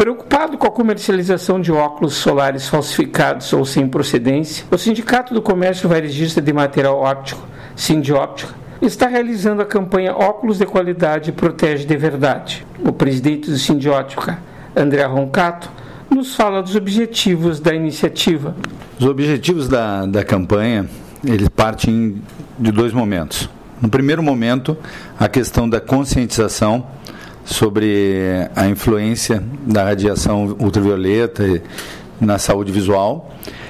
Preocupado com a comercialização de óculos solares falsificados ou sem procedência, o Sindicato do Comércio Varejista de Material Óptico, Sindióptica, está realizando a campanha Óculos de Qualidade Protege de Verdade. O presidente do Sindióptica, André Roncato, nos fala dos objetivos da iniciativa. Os objetivos da campanha, eles partem de dois momentos. No primeiro momento, a questão da conscientização sobre a influência da radiação ultravioleta na saúde visual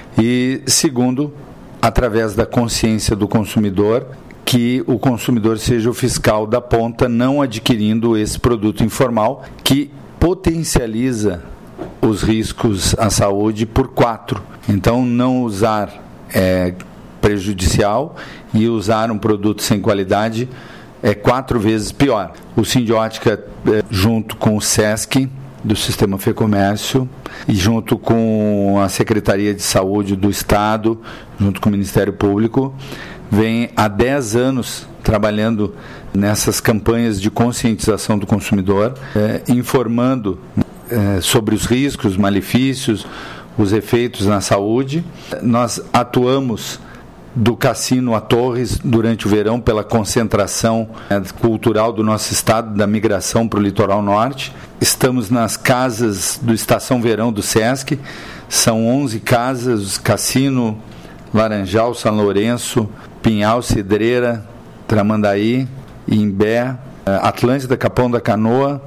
e, segundo, através da consciência do consumidor, que o consumidor seja o fiscal da ponta, não adquirindo esse produto informal que potencializa os riscos à saúde por 4. Então, não usar é prejudicial e usar um produto sem qualidade é 4 vezes pior. O Sindiótica, junto com o SESC, do Sistema FEComércio, e junto com a Secretaria de Saúde do Estado, junto com o Ministério Público, vem há 10 anos trabalhando nessas campanhas de conscientização do consumidor, informando sobre os riscos, os malefícios, os efeitos na saúde. Nós atuamos do Cassino a Torres durante o verão pela concentração cultural do nosso estado, da migração para o litoral norte. Estamos nas casas do Estação Verão do SESC, são 11 casas, Cassino, Laranjal, São Lourenço, Pinhal, Cidreira, Tramandaí, Imbé, Atlântida, Capão da Canoa,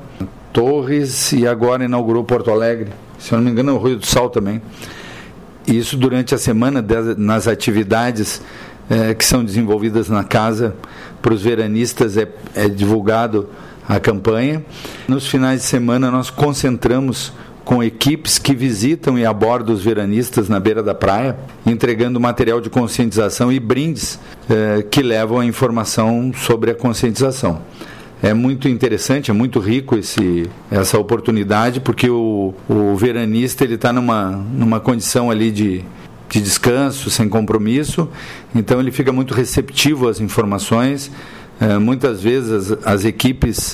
Torres e agora inaugurou Porto Alegre. Se eu não me engano, é o Rio do Sol também. Isso durante a semana, nas atividades que são desenvolvidas na casa, para os veranistas é divulgado a campanha. Nos finais de semana nós concentramos com equipes que visitam e abordam os veranistas na beira da praia, entregando material de conscientização e brindes que levam a informação sobre a conscientização. É muito interessante, é muito rico essa oportunidade, porque o veranista ele está numa condição ali de descanso, sem compromisso, então ele fica muito receptivo às informações. Muitas vezes as equipes,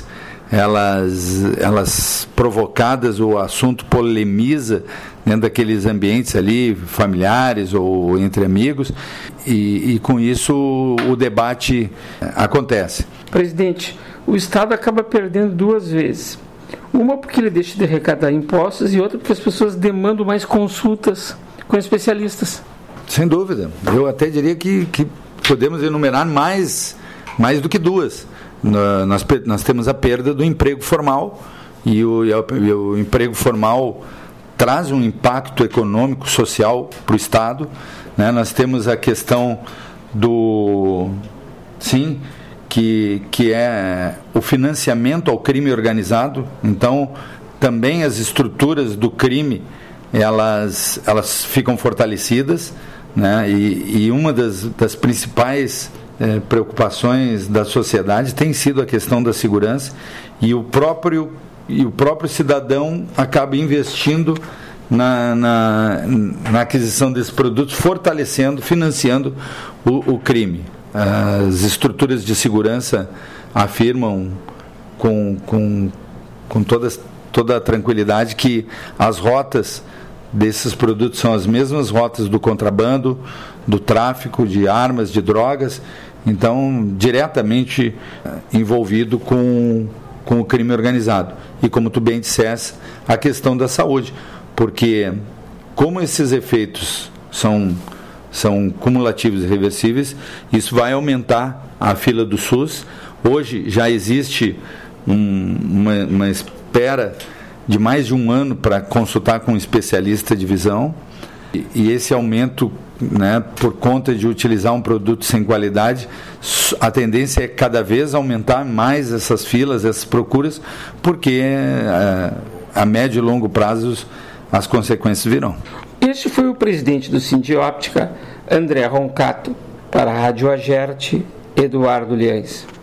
elas provocadas, o assunto polemiza dentro daqueles ambientes ali, familiares ou entre amigos, e com isso o debate acontece. Presidente, o Estado acaba perdendo 2 vezes. Uma porque ele deixa de arrecadar impostos e outra porque as pessoas demandam mais consultas com especialistas. Sem dúvida. Eu até diria que podemos enumerar mais do que 2. Nós temos a perda do emprego formal e o emprego formal traz um impacto econômico, social para o Estado, né? Nós temos a questão que é o financiamento ao crime organizado. Então, também as estruturas do crime, elas ficam fortalecidas, né? E uma das principais preocupações da sociedade tem sido a questão da segurança, e o próprio cidadão acaba investindo na aquisição desses produtos, fortalecendo, financiando o crime. As estruturas de segurança afirmam com toda a tranquilidade que as rotas desses produtos são as mesmas rotas do contrabando, do tráfico de armas, de drogas, então diretamente envolvido com o crime organizado. E como tu bem disseste, a questão da saúde, porque como esses efeitos são cumulativos e reversíveis, isso vai aumentar a fila do SUS. Hoje já existe uma espera de mais de 1 ano para consultar com um especialista de visão, e esse aumento, né, por conta de utilizar um produto sem qualidade, a tendência é cada vez aumentar mais essas filas, essas procuras, porque a médio e longo prazos as consequências virão. Este foi o presidente do Sindióptica, André Roncato. Para a Rádio Agerte, Eduardo Liães.